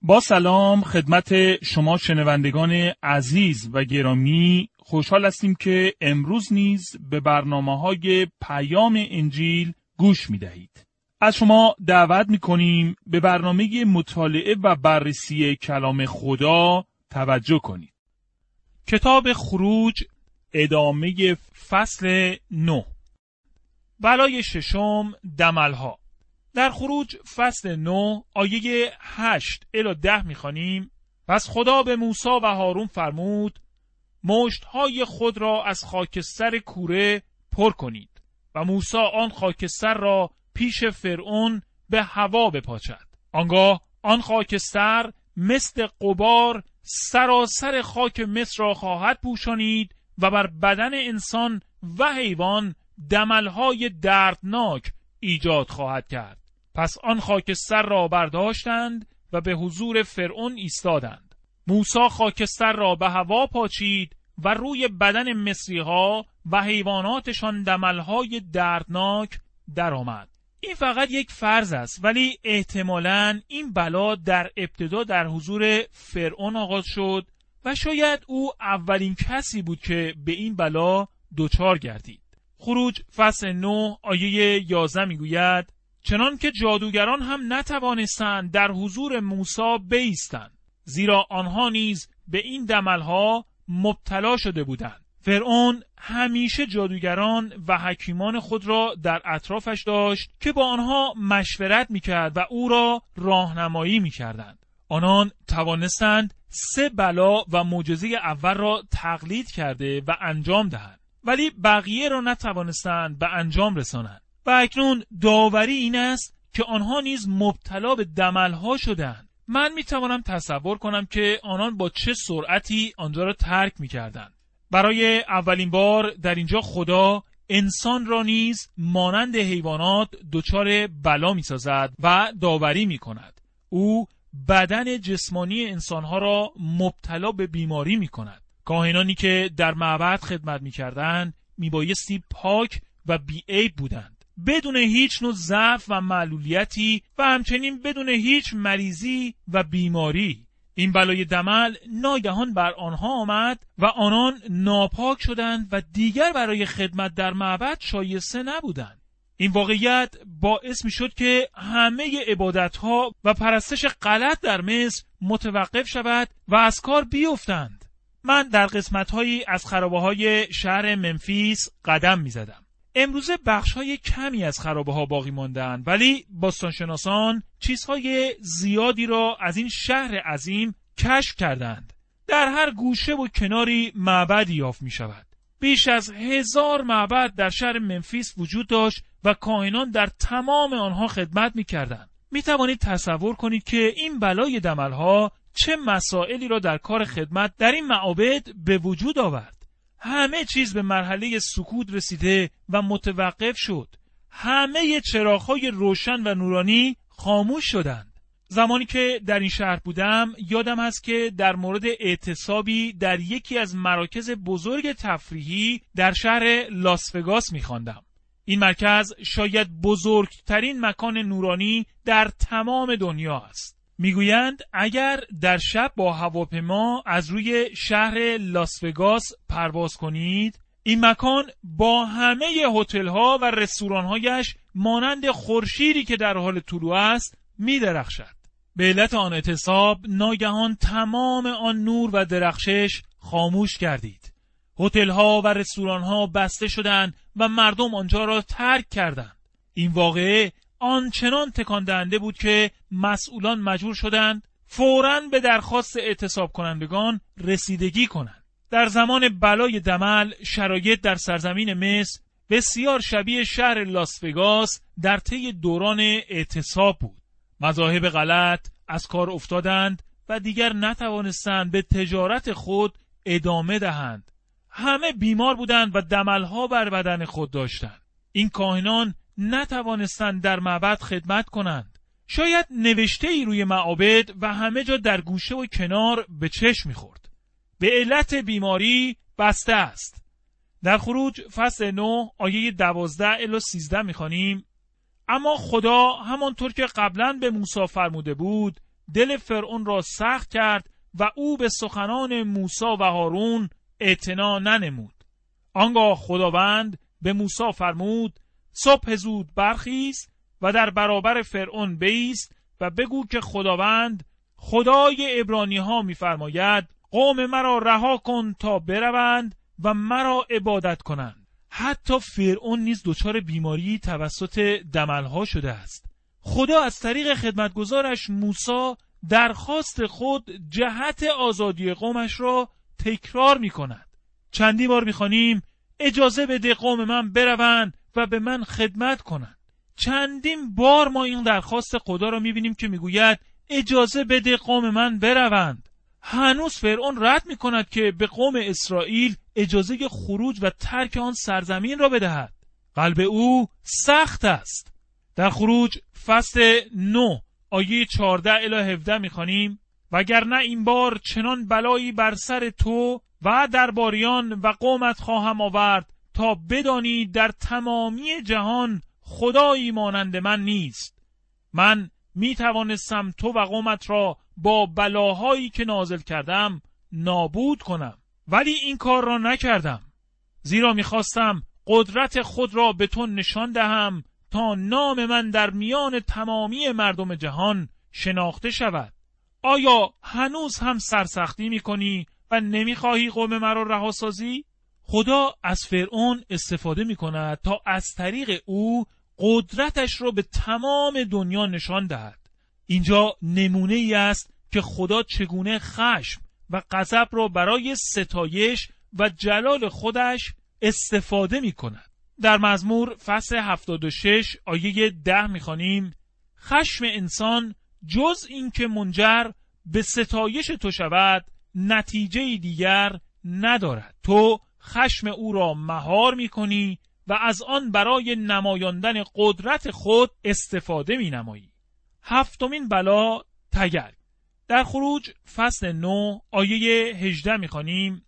با سلام خدمت شما شنوندگان عزیز و گرامی، خوشحال هستیم که امروز نیز به برنامه‌های پیام انجیل گوش می‌دهید. از شما دعوت می‌کنیم به برنامه مطالعه و بررسی کلام خدا توجه کنید. کتاب خروج، ادامه فصل 9. بلای ششم، دملها. در خروج فصل 9 آیه 8 الی 10 می‌خوانیم: پس خدا به موسی و هارون فرمود مشت‌های خود را از خاکستر کوره پر کنید و موسی آن خاکستر را پیش فرعون به هوا بپاچد. آنگاه آن خاکستر مثل غبار سراسر خاک مصر را خواهد پوشانید و بر بدن انسان و حیوان دملهای دردناک ایجاد خواهد کرد. پس آن خاکستر را برداشتند و به حضور فرعون ایستادند. موسی خاکستر را به هوا پاچید و روی بدن مصری‌ها و حیواناتشان دملهای دردناک درآمد. این فقط یک فرض است، ولی احتمالاً این بلا در ابتدا در حضور فرعون آغاز شد و شاید او اولین کسی بود که به این بلا دچار گردید. خروج فصل 9 آیه 11 میگوید: چنان که جادوگران هم نتوانستند در حضور موسی بایستند، زیرا آنها نیز به این دملها مبتلا شده بودند. فرعون همیشه جادوگران و حکیمان خود را در اطرافش داشت که با آنها مشورت میکرد و او را راهنمایی میکردند. آنان توانستند 3 بلا و معجزه اول را تقلید کرده و انجام دهند، ولی بقیه را نتوانستند به انجام رسانند. و اکنون داوری این است که آنها نیز مبتلا به دملها شدند. من میتوانم تصور کنم که آنان با چه سرعتی آنجا را ترک میکردند. برای اولین بار در اینجا خدا انسان را نیز مانند حیوانات دچار بلا میسازد و داوری میکند. او بدن جسمانی انسانها را مبتلا به بیماری میکند. کاهنانی که در معبد خدمت میکردند میبایستی پاک و بی‌عیب بودند، بدون هیچ نوع ضعف و معلولیتی و همچنین بدون هیچ مریضی و بیماری. این بلای دمل ناگهان بر آنها آمد و آنان ناپاک شدند و دیگر برای خدمت در معبد شایسته نبودند. این واقعیت باعث می شد که همه عبادتها و پرستش غلط در مصر متوقف شود و از کار بیفتند. من در قسمت‌هایی از خرابه‌های شهر منفیس قدم می‌زدم. امروزه بخش‌های کمی از خرابه‌ها باقی مانده‌اند، ولی باستانشناسان چیزهای زیادی را از این شهر عظیم کشف کردند. در هر گوشه و کناری معبدی یافت می‌شود. بیش از 1000 معبد در شهر منفیس وجود داشت و کاهنان در تمام آنها خدمت می‌کردند. می‌توانید تصور کنید که این بلای دملها چه مسائلی را در کار خدمت در این معابد به وجود آورد. همه چیز به مرحله سکوت رسیده و متوقف شد. همه چراغ‌های روشن و نورانی خاموش شدند. زمانی که در این شهر بودم یادم هست که در مورد اعتصابی در یکی از مراکز بزرگ تفریحی در شهر لاس وگاس می‌خواندم. این مرکز شاید بزرگترین مکان نورانی در تمام دنیا است. میگویند اگر در شب با هواپیما از روی شهر لاس وگاس پرواز کنید، این مکان با همه هتل‌ها و رستوران‌هایش مانند خورشیدی که در حال طلوع است می‌درخشد. به علت آن اعتصاب ناگهان تمام آن نور و درخشش خاموش گردید. هتل‌ها و رستوران‌ها بسته شدند و مردم آنجا را ترک کردند. این واقعه آنچنان تکان دهنده بود که مسئولان مجبور شدند فوراً به درخواست اعتصاب کنندگان رسیدگی کنند. در زمان بلای دمل شرایط در سرزمین مصر بسیار شبیه شهر لاس وگاس در طی دوران اعتصاب بود. مذاهب غلط از کار افتادند و دیگر نتوانستند به تجارت خود ادامه دهند. همه بیمار بودند و دملها بر بدن خود داشتند. این کاهنان نتوانستند در معبد خدمت کنند. شاید نوشته‌ای روی معابد و همه جا در گوشه و کنار به چشم می‌خورد. به علت بیماری بسته است. در خروج فصل 9 آیه 12 الی 13 می‌خوانیم: اما خدا همانطور که قبلا به موسی فرموده بود دل فرعون را سخت کرد و او به سخنان موسی و هارون اعتنا ننمود. آنگاه خداوند به موسی فرمود: صبح زود برخیز و در برابر فرعون بایست و بگو که خداوند خدای عبرانی ها می‌فرماید قوم مرا رها کن تا بروند و مرا عبادت کنند. حتی فرعون نیز دچار بیماری توسط دملها شده است. خدا از طریق خدمتگزارش موسی درخواست خود جهت آزادی قومش را تکرار می‌کند. چندی بار می‌خوانیم اجازه بده قوم من بروند و به من خدمت کنند. چندین بار ما این درخواست خدا را می‌بینیم که می‌گوید اجازه بده قوم من بروند. هنوز فرعون رد می‌کند که به قوم اسرائیل اجازه خروج و ترک آن سرزمین را بدهد. قلب او سخت است. در خروج فصل 9 آیه 14 الی 17 می‌خوانیم: وگرنه این بار چنان بلایی بر سر تو و درباریان و قومت خواهم آورد تا بدانی در تمامی جهان خدایی مانند من نیست. من می توانستم تو و قومت را با بلاهایی که نازل کردم نابود کنم، ولی این کار را نکردم، زیرا می‌خواستم قدرت خود را به تو نشان دهم تا نام من در میان تمامی مردم جهان شناخته شود. آیا هنوز هم سرسختی می‌کنی و نمی‌خواهی قوم مرا رها سازی؟ خدا از فرعون استفاده می‌کند تا از طریق او قدرتش را به تمام دنیا نشان دهد. اینجا نمونه ای است که خدا چگونه خشم و غضب را برای ستایش و جلال خودش استفاده می‌کند. در مزمور فصل 76 آیه 10 می‌خوانیم: خشم انسان جز این که منجر به ستایش تو شود نتیجه دیگر ندارد. تو خشم او را مهار می‌کنی و از آن برای نمایاندن قدرت خود استفاده می‌نمایی. هفتمین بلا تگرگ. در خروج فصل 9 آیه 18 می‌خوانیم: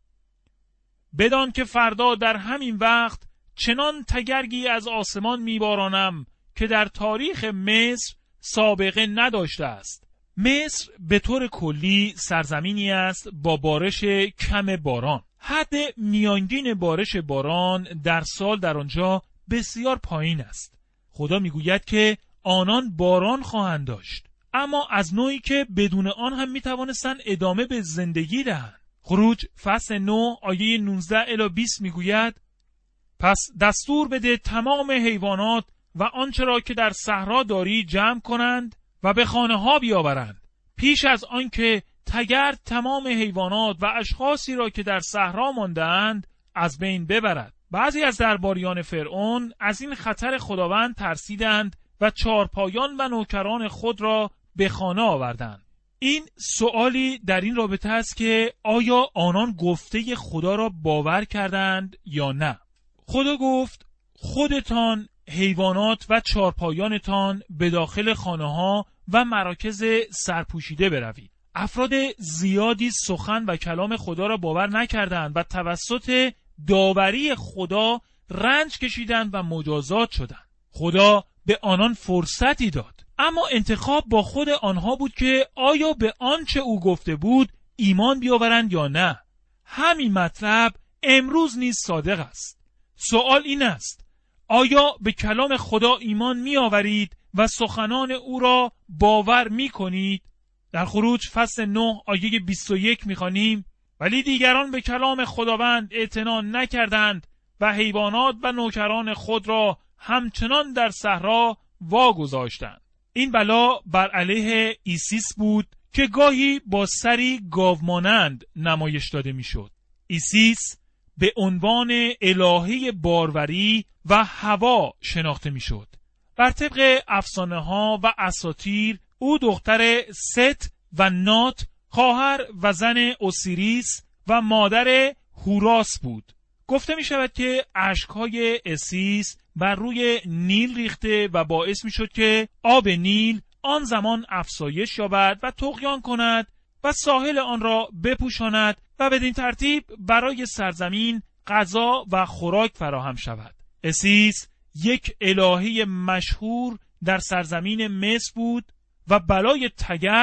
بدان که فردا در همین وقت چنان تگرگی از آسمان میبارانم که در تاریخ مصر سابقه نداشته است. مصر به طور کلی سرزمینی است با بارش کم باران. حد میانگین بارش باران در سال در آنجا بسیار پایین است. خدا میگوید که آنان باران خواهند داشت، اما از نوعی که بدون آن هم میتوانستند ادامه به زندگی دهند. خروج فصل 9 آیه 19 الی 20 میگوید: پس دستور بده تمام حیوانات و آنچه را که در صحرا داری جمع کنند و به خانه ها بیاورند، پیش از آنکه تگرگ تمام حیوانات و اشخاصی را که در صحرا مانده‌اند از بین ببرد. بعضی از درباریان فرعون از این خطر خداوند ترسیدند و چارپایان و نوکران خود را به خانه آوردند. این سوالی در این رابطه است که آیا آنان گفته خدا را باور کردند یا نه؟ خدا گفت خودتان، حیوانات و چارپایانتان به داخل خانه ها و مراکز سرپوشیده بروید. افراد زیادی سخن و کلام خدا را باور نکردند و توسط داوری خدا رنج کشیدند و مجازات شدند. خدا به آنان فرصتی داد، اما انتخاب با خود آنها بود که آیا به آنچه او گفته بود ایمان بیاورند یا نه. همین مطلب امروز نیز صادق است. سوال این است: آیا به کلام خدا ایمان می آورید و سخنان او را باور می کنید؟ در خروج فصل 9 آیه 21 می خوانیم: ولی دیگران به کلام خداوند اعتنا نکردند و حیوانات و نوکران خود را همچنان در صحرا واگذاشتند. این بلا بر علیه ایسیس بود که گاهی با سری گاومانند نمایش داده می شد. ایسیس به عنوان الهه باروری و هوا شناخته می شد. بر طبق افسانه ها و اساطیر او دختر ست و نات، خواهر و زن اوسیریس و مادر هوراس بود. گفته می شود که اشکهای ایسیس بر روی نیل ریخته و باعث می شد که آب نیل آن زمان افزایش یابد و طغیان کند و ساحل آن را بپوشاند و بدین ترتیب برای سرزمین غذا و خوراک فراهم شود. ایسیس یک الهه مشهور در سرزمین مصر بود و بلای تگرگ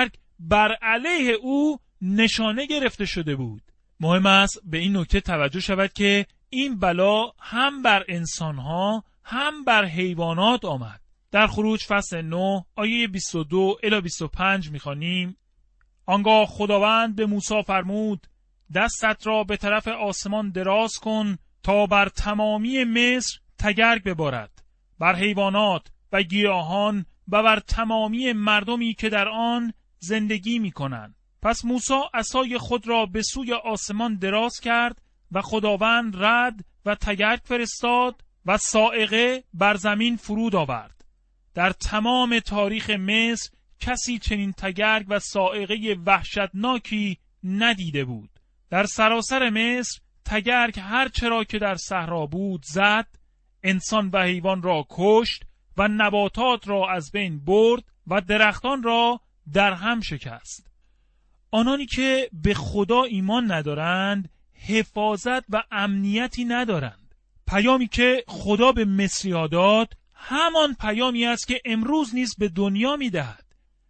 بر علیه او نشانه گرفته شده بود. مهم است به این نکته توجه شود که این بلا هم بر انسانها هم بر حیوانات آمد. در خروج فصل 9 آیه 22 الی 25 می‌خوانیم: آنگاه خداوند به موسی فرمود دستت را به طرف آسمان دراز کن تا بر تمامی مصر تگرگ ببارد، بر حیوانات و گیاهان و بر تمامی مردمی که در آن زندگی می‌کنند. پس موسی عصای خود را به سوی آسمان دراز کرد و خداوند رعد و تگرگ فرستاد و صاعقه بر زمین فرود آورد. در تمام تاریخ مصر کسی چنین تگرگ و صاعقه وحشتناکی ندیده بود. در سراسر مصر تگرگ هر چرا که در صحرا بود زد، انسان و حیوان را کشت و نباتات را از بین برد و درختان را در هم شکست. آنانی که به خدا ایمان ندارند حفاظت و امنیتی ندارند. پیامی که خدا به مصری‌ها داد همان پیامی است که امروز نیز به دنیا می‌دهد.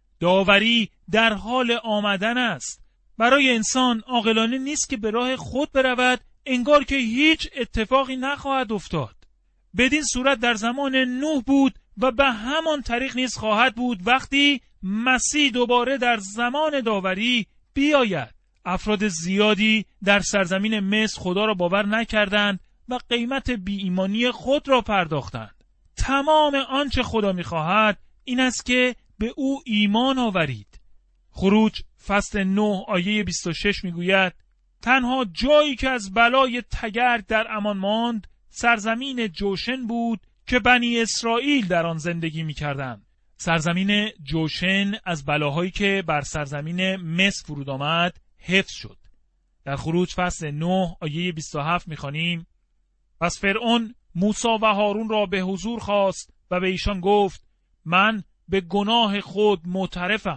داوری در حال آمدن است. برای انسان عاقلانه نیست که به راه خود برود انگار که هیچ اتفاقی نخواهد افتاد. بدین صورت در زمان نوح بود و به همان طریق نیز خواهد بود وقتی مسیح دوباره در زمان داوری بیاید. افراد زیادی در سرزمین مصر خدا را باور نکردند و قیمت بی ایمانی خود را پرداختند. تمام آنچه خدا می‌خواهد این است که به او ایمان آورید. خروج فصل 9 آیه 26 میگوید: تنها جایی که از بلای تگرگ در امان ماند سرزمین جوشن بود که بنی اسرائیل در آن زندگی می‌کردند. سرزمین جوشن از بلاهایی که بر سرزمین مصر فرود آمد حفظ شد. در خروج فصل 9 آیه 27 می‌خوانیم: پس فرعون موسی و هارون را به حضور خواست و به ایشان گفت: من به گناه خود معترفم.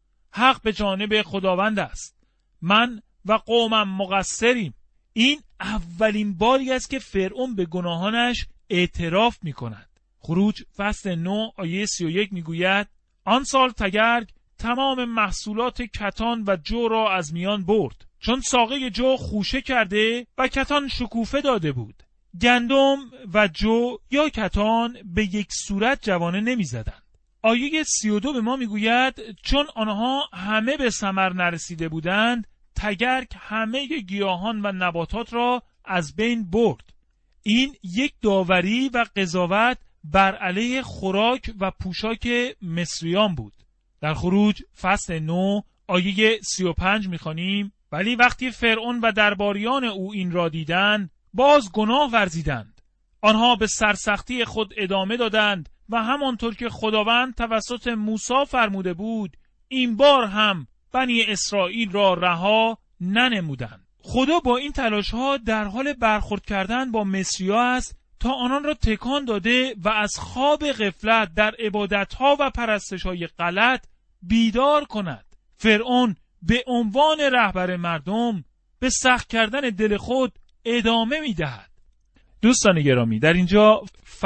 حق به جانب خداوند است. من و قومم مقصریم. این اولین باری است که فرعون به گناهانش اعتراف می‌کند. خروج فصل 9 آیه 31 میگوید: آن سال تگرگ تمام محصولات کتان و جو را از میان برد، چون ساقه جو خوشه کرده و کتان شکوفه داده بود. گندم و جو یا کتان به یک صورت جوانه نمی‌زدند. آیه 32 به ما میگوید: چون آنها همه به ثمر نرسیده بودند تگرگ همه گیاهان و نباتات را از بین برد. این یک داوری و قضاوت بر علیه خوراک و پوشاک مصریان بود. در خروج فصل 9 آیه 35 میخوانیم: ولی وقتی فرعون و درباریان او این را دیدند باز گناه ورزیدند. آنها به سرسختی خود ادامه دادند و همانطور که خداوند توسط موسی فرموده بود این بار هم بنی اسرائیل را رها ننمودند. خدا با این تلاش‌ها در حال برخورد کردن با مصری‌ها است تا آنان را تکان داده و از خواب غفلت در عبادت‌ها و پرستش‌های غلط بیدار کند. فرعون به عنوان رهبر مردم به سخت کردن دل خود ادامه می‌دهد. دوستان گرامی، در اینجا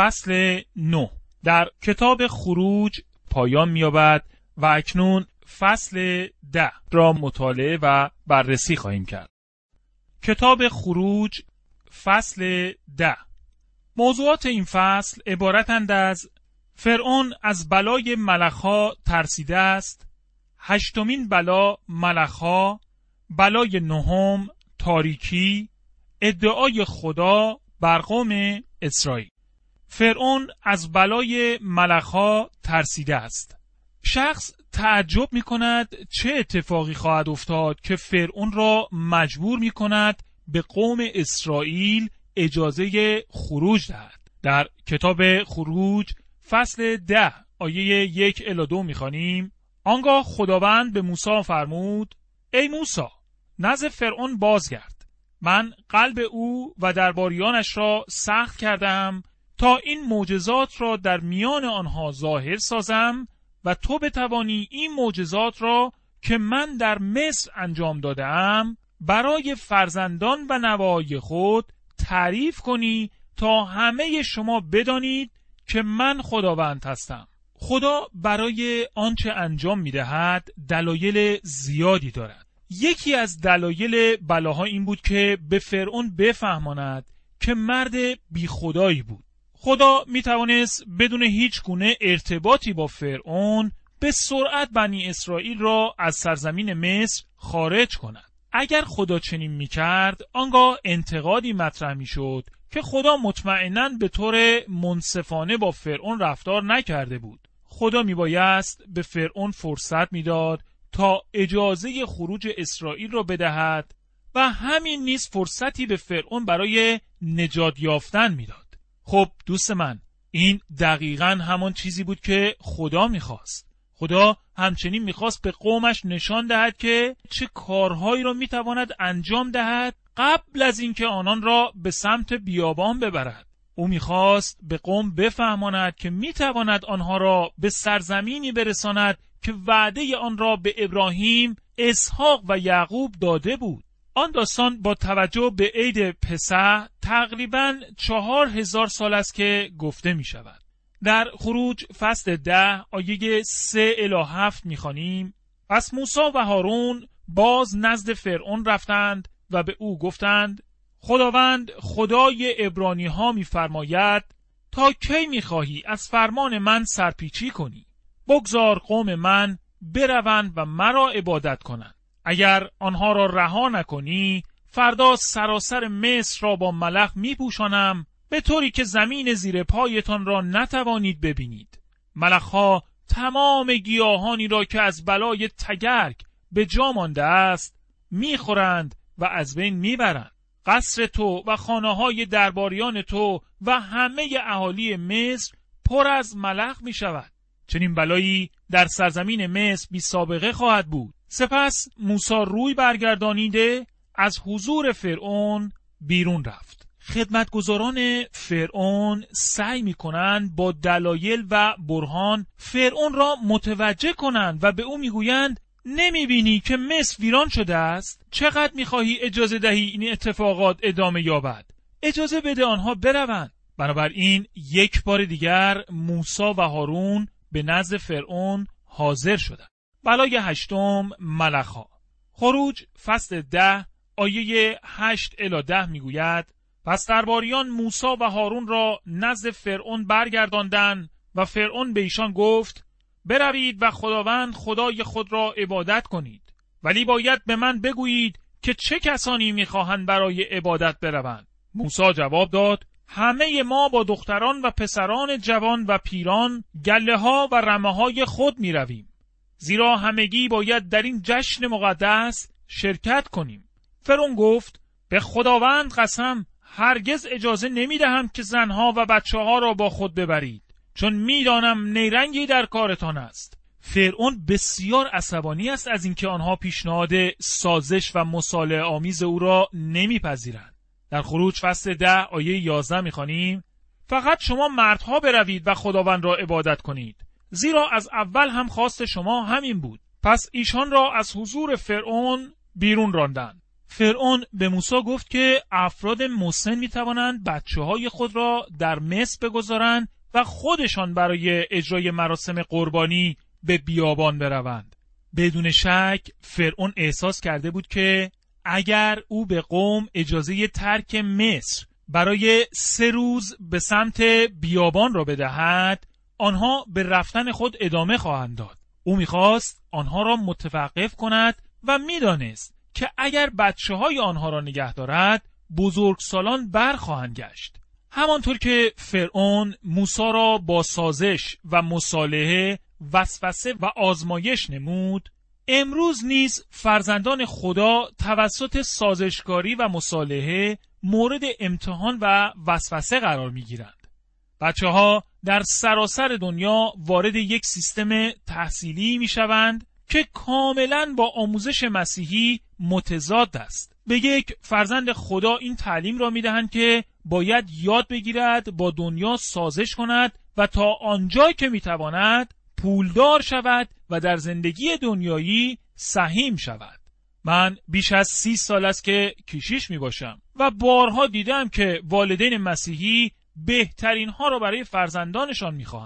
فصل 9 در کتاب خروج پایان می‌یابد و اکنون فصل 10 را مطالعه و بررسی خواهیم کرد. کتاب خروج فصل 10. موضوعات این فصل عبارتند از: فرعون از بلای ملخ‌ها ترسیده است، 8مین بلا ملخ‌ها، بلای 9 تاریکی، ادعای خدا بر قوم اسرائیل. فرعون از بلای ملخ‌ها ترسیده است. شخص تعجب می کند چه اتفاقی خواهد افتاد که فرعون را مجبور می کند به قوم اسرائیل اجازه خروج دهد. در کتاب خروج فصل 10 آیه 1 الی 2 می خوانیم: آنگاه خداوند به موسی فرمود: ای موسی، نزد فرعون بازگرد. من قلب او و درباریانش را سخت کردم تا این معجزات را در میان آنها ظاهر سازم و تو بتوانی این معجزات را که من در مصر انجام دادم برای فرزندان و نوای خود تعریف کنی تا همه شما بدانید که من خداوند هستم. خدا برای آنچه انجام می‌دهد دلایل زیادی دارد. یکی از دلایل بلاها این بود که به فرعون بفهماند که مرد بی خدایی بود. خدا می‌توانست بدون هیچ گونه ارتباطی با فرعون به سرعت بنی اسرائیل را از سرزمین مصر خارج کند. اگر خدا چنین می‌کرد، آنگاه انتقادی مطرح می‌شد که خدا مطمئناً به طور منصفانه با فرعون رفتار نکرده بود. خدا میبایست به فرعون فرصت میداد تا اجازه خروج اسرائیل را بدهد و همین نیز فرصتی به فرعون برای نجات یافتن میداد. خب دوست من، این دقیقاً همان چیزی بود که خدا میخواست. خدا همچنین میخواست به قومش نشان دهد که چه کارهایی را میتواند انجام دهد قبل از اینکه آنان را به سمت بیابان ببرد. او میخواست به قوم بفهماند که میتواند آنها را به سرزمینی برساند که وعده آن را به ابراهیم، اسحاق و یعقوب داده بود. آن داستان با توجه به عید پسح تقریباً 4000 سال است که گفته می شود. در خروج فصل 10 آیه 3 الی 7 میخوانیم: پس موسی و هارون باز نزد فرعون رفتند و به او گفتند: خداوند خدای عبرانی ها می‌فرماید تا کی می‌خواهی از فرمان من سرپیچی کنی؟ بگذار قوم من بروند و مرا عبادت کنند. اگر آنها را رها نکنی، فردا سراسر مصر را با ملخ می‌پوشانم، به طوری که زمین زیر پایتان را نتوانید ببینید. ملخ‌ها تمام گیاهانی را که از بلای تگرگ به جا مانده است می‌خورند و از بین می‌برند. قصر تو و خانه‌های درباریان تو و همه اهالی مصر پر از ملخ می شود. چنین بلایی در سرزمین مصر بی سابقه خواهد بود. سپس موسی روی برگردانیده از حضور فرعون بیرون رفت. خدمتگزاران فرعون سعی می کنند با دلایل و برهان فرعون را متوجه کنند و به او می گویند: نمی بینی که مصر ویران شده است؟ چقدر می خواهی اجازه دهی این اتفاقات ادامه یابد؟ اجازه بده آنها بروند. بنابراین یک بار دیگر موسی و هارون به نزد فرعون حاضر شدند. بلای 8 ملخ‌ها. خروج فصل 10 آیه 8 الی 10 می گوید: پس درباریان موسی و هارون را نزد فرعون برگرداندند و فرعون به ایشان گفت: بروید و خداوند خدای خود را عبادت کنید، ولی باید به من بگویید که چه کسانی می‌خواهند برای عبادت بروند. موسی جواب داد: همه ما با دختران و پسران جوان و پیران، گله‌ها و رمه‌های خود می‌رویم، زیرا همگی باید در این جشن مقدس شرکت کنیم. فرعون گفت: به خداوند قسم، هرگز اجازه نمی‌دهم که زنها و بچه‌ها را با خود ببرید، چون میدانم نیرنگی در کارتان است. فرعون بسیار عصبانی است از اینکه آنها پیشنهاد سازش و مصالحه آمیز او را نمیپذیرند. در خروج فصل 10 آیه 11 میخوانیم: فقط شما مردها بروید و خداوند را عبادت کنید، زیرا از اول هم خواست شما همین بود. پس ایشان را از حضور فرعون بیرون راندند. فرعون به موسی گفت که افراد مسن میتوانند بچه‌های خود را در مصر بگذارند و خودشان برای اجرای مراسم قربانی به بیابان بروند. بدون شک فرعون احساس کرده بود که اگر او به قوم اجازه ترک مصر برای 3 روز به سمت بیابان را بدهد، آنها به رفتن خود ادامه خواهند داد. او می‌خواست آنها را متوقف کند و می‌دانست که اگر بچه‌های آنها را نگه دارد، بزرگسالان برخواهند گشت. همانطور که فرعون موسی را با سازش و مصالحه، وسوسه و آزمایش نمود، امروز نیز فرزندان خدا توسط سازشکاری و مصالحه مورد امتحان و وسوسه قرار می‌گیرند. بچه‌ها در سراسر دنیا وارد یک سیستم تحصیلی می‌شوند که کاملاً با آموزش مسیحی متضاد است. به یک فرزند خدا این تعلیم را می‌دهند که باید یاد بگیرد با دنیا سازش کند و تا آنجایی که می‌تواند پولدار شود و در زندگی دنیایی سهیم شود. من بیش از 30 سال است که کشیش میباشم و بارها دیدم که والدین مسیحی بهترین ها را برای فرزندانشان میخواهند.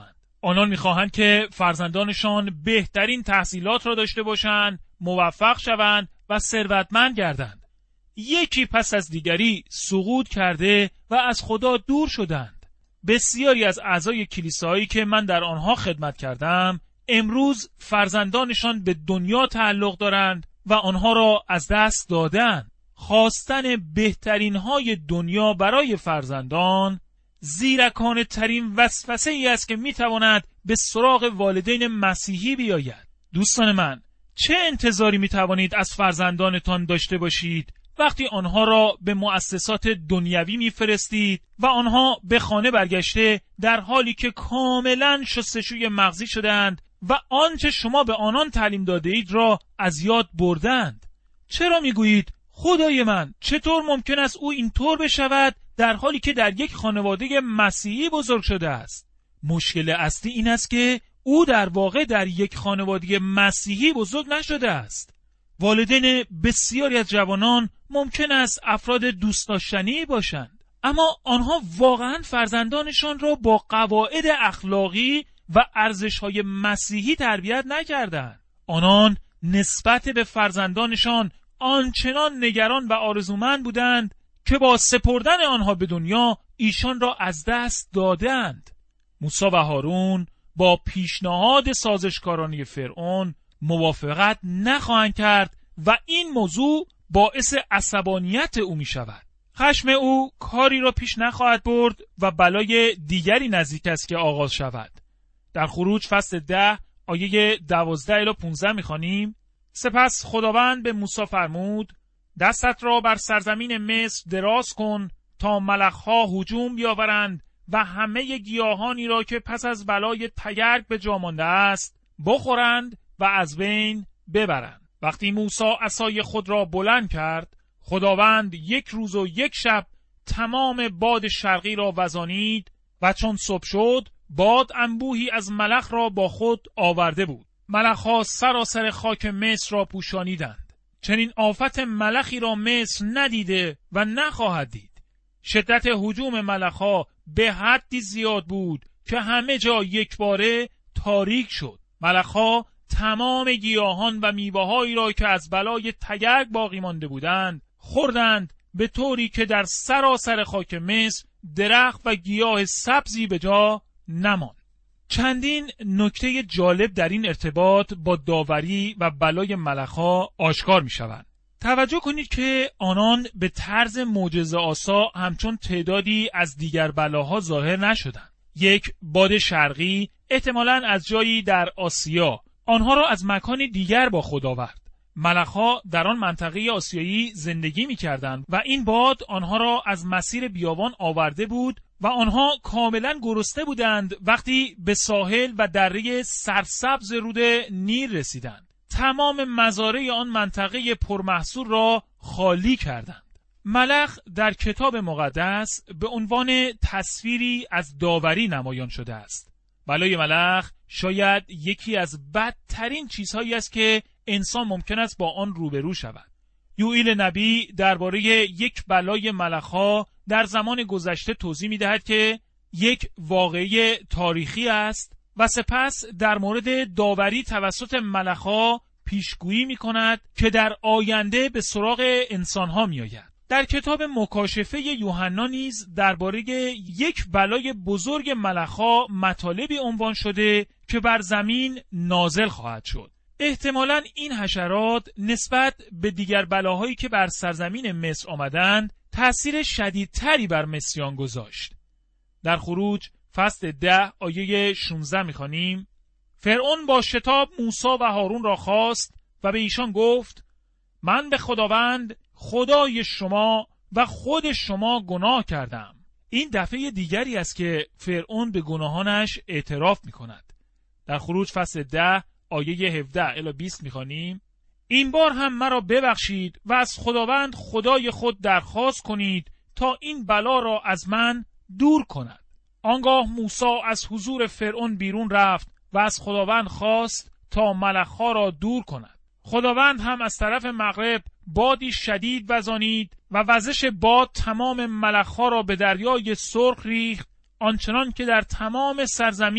آنان می‌خواهند که فرزندانشان بهترین تحصیلات را داشته باشند، موفق شوند و ثروتمند گردند. یکی پس از دیگری سقوط کرده و از خدا دور شدند. بسیاری از اعضای کلیسایی که من در آنها خدمت کردم، امروز فرزندانشان به دنیا تعلق دارند و آنها را از دست دادند. خواستن بهترین های دنیا برای فرزندان زیرکانه ترین وسوسه ای است که میتواند به سراغ والدین مسیحی بیاید. دوستان من، چه انتظاری میتوانید از فرزندانتان داشته باشید وقتی آنها را به مؤسسات دنیوی میفرستید و آنها به خانه برگشته در حالی که کاملا شستشوی مغزی شدند و آنچه شما به آنان تعلیم داده اید را از یاد بردند؟ چرا میگویید خدای من چطور ممکن است او اینطور بشود در حالی که در یک خانواده مسیحی بزرگ شده است؟ مشکل اصلی این است که او در واقع در یک خانواده مسیحی بزرگ نشده است. والدین بسیاری از جوانان ممکن است افراد دوست داشتنی باشند، اما آنها واقعا فرزندانشان را با قواعد اخلاقی و ارزش‌های مسیحی تربیت نکردند. آنان نسبت به فرزندانشان آنچنان نگران و آرزومند بودند که با سپردن آنها به دنیا ایشان را از دست دادند. موسی و هارون با پیشنهاد سازشکارانه فرعون موافقت نخواهند کرد و این موضوع باعث عصبانیت او می شود. خشم او کاری را پیش نخواهد برد و بلای دیگری نزدیک است که آغاز شود. در خروج فصل 10 آیه 12 الی 15 می خوانیم: سپس خداوند به موسی فرمود: دستت را بر سرزمین مصر دراز کن تا ملخها هجوم بیاورند و همه گیاهانی را که پس از بلای تگرگ به جا مانده است بخورند و از بین ببرند. وقتی موسی عصای خود را بلند کرد، خداوند 1 روز و 1 شب تمام باد شرقی را وزانید و چون صبح شد باد انبوهی از ملخ را با خود آورده بود. ملخها سراسر خاک مصر را پوشانیدند. چنین آفت ملخی را مصر ندیده و نخواهد دید. شدت هجوم ملخها به حدی زیاد بود که همه جا یکباره تاریک شد. ملخها تمام گیاهان و میوه‌هایی را که از بلای تگرگ باقی مانده بودند خوردند، به طوری که در سراسر خاک مصر درخت و گیاه سبزی به جا نماند. چندین نکته جالب در این ارتباط با داوری و بلای ملخها آشکار می شوند. توجه کنید که آنان به طرز معجزه‌آسا همچون تعدادی از دیگر بلاها ظاهر نشدند. یک باد شرقی احتمالاً از جایی در آسیا آنها را از مکانی دیگر با خود آورد. ملخها در آن منطقه آسیایی زندگی می‌کردند و این باد آنها را از مسیر بیابان آورده بود و آنها کاملا گرسنه بودند وقتی به ساحل و دره سرسبز رود نیل رسیدند. تمام مزارع آن منطقه پرمحصول را خالی کردند. ملخ در کتاب مقدس به عنوان تصویری از داوری نمایان شده است. بلای ملخ شاید یکی از بدترین چیزهایی است که انسان ممکن است با آن روبرو شود. یوئیل نبی درباره یک بلای ملخها در زمان گذشته توضیح می‌دهد که یک واقعه تاریخی است و سپس در مورد داوری توسط ملخها پیشگویی می‌کند که در آینده به سراغ انسان‌ها می‌آید. در کتاب مکاشفه یوحنا نیز درباره یک بلای بزرگ ملخها مطالبی عنوان شده که بر زمین نازل خواهد شد. احتمالاً این حشرات نسبت به دیگر بلاهایی که بر سرزمین مصر آمدند تأثیر شدیدتری بر مصریان گذاشت. در خروج فصل 10 آیه 16 می‌خوانیم: فرعون با شتاب موسی و هارون را خواست و به ایشان گفت: من به خداوند خدای شما و خود شما گناه کردم. این دفعه دیگری است که فرعون به گناهانش اعتراف می‌کند. در خروج فصل 10 آیه 17 الی 20 می‌خوانیم: این بار هم مرا ببخشید و از خداوند خدای خود درخواست کنید تا این بلا را از من دور کند. آنگاه موسی از حضور فرعون بیرون رفت و از خداوند خواست تا ملخها را دور کند. خداوند هم از طرف مغرب بادی شدید وزانید و وزش باد تمام ملخها را به دریای سرخ ریخت، آنچنان که در تمام سرزمین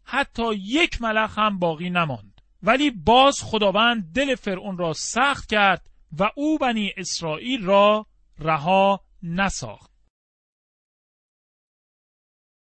حتی یک ملخ هم باقی نماند. ولی باز خداوند دل فرعون را سخت کرد و او بنی اسرائیل را رها نساخت.